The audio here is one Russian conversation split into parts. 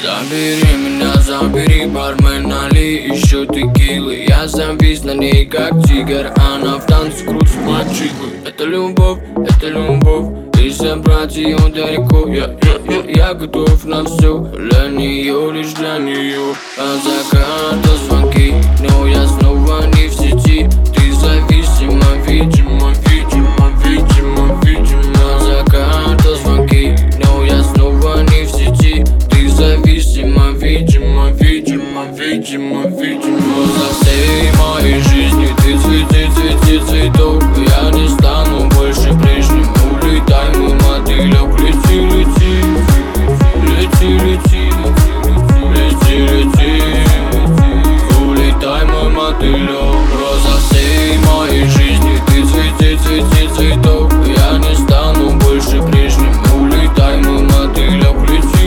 Забери меня, забери, бармен, налей еще текилы. Я завис на ней, как тигр, она в танце крутит мальчику. Это любовь, и забрать ее далеко. Я готов на все, для нее, лишь для нее. От заката звонки, но я снова не в сети. Ты зависима, видимо. От заката звонки, но я снова не в сети. Ты зависима, видимо. За всей моей жизни ты цветов. Я не стану больше прежним. Улетай, мой мотылек, лети. Улетай, мой мотылек. За всей моей жизни ты цветов. Я не стану больше прежним. Улетай, мой мотылек, лети.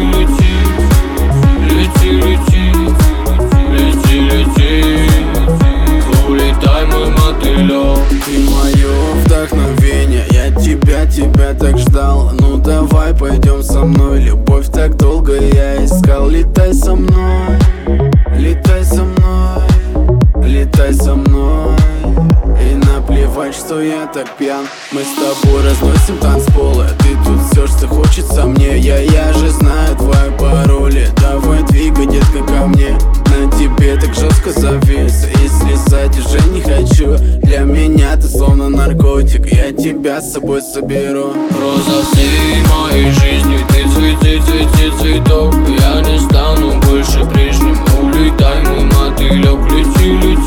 Улетай, мой мотылек. Ты мое вдохновение, я тебя так ждал. Ну давай пойдем со мной, любовь так долго я искал. Летай со мной, и наплевать, что я так пьян. Мы с тобой разносим танцполы. Ты тут все, что хочется мне. Я же знаю твои пароли. Давай двигай, детка, ко мне. На тебе так жестко завис, и слезать уже не хочу. Для меня ты словно наркотик, я тебя с собой соберу. За всей моей жизни ты цветов. Я не стану больше прежним. Улетай, мой мотылек, лети.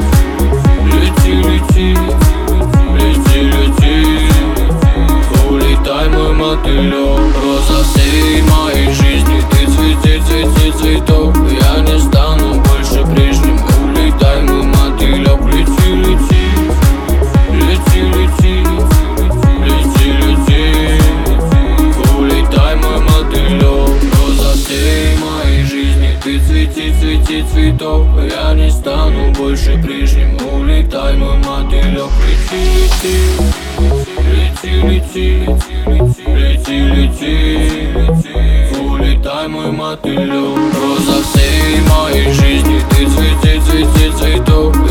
Улетай, мой мотылек. За всей моей жизни ты цветов. Я не стану больше прежним. Улетай, мой мотылек, лети. Улетай, мой мотылек. За всей моей жизни ты цветов. Я не стану больше прежним. Улетай, мой мотылек, лети. Улетай, мой мотылек. За всей моей жизни ты цветов.